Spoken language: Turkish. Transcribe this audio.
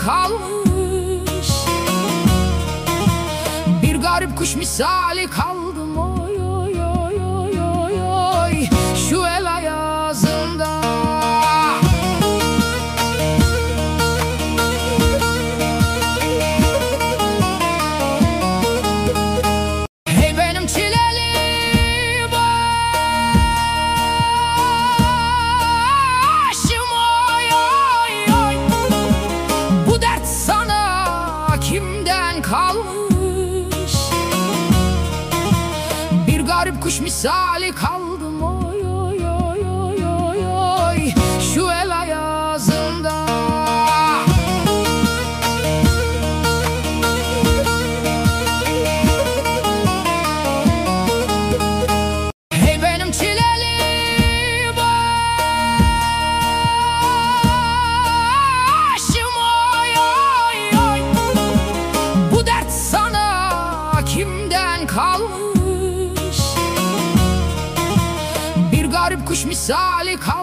kalmış. Bir garip kuş misali kaldım, oy oy oy oy oy oy, şu el ayazında. Hey benim çileli başım, oy oy oy, bu dert sana kimden kalmış? Bir garip kuş misali kaldım, oy oy oy oy oy oy, şu el ayazında. Hey benim çileli başım, oy oy oy, bu dert sana kimden kalmış? Bir garip kuş misali kalmış.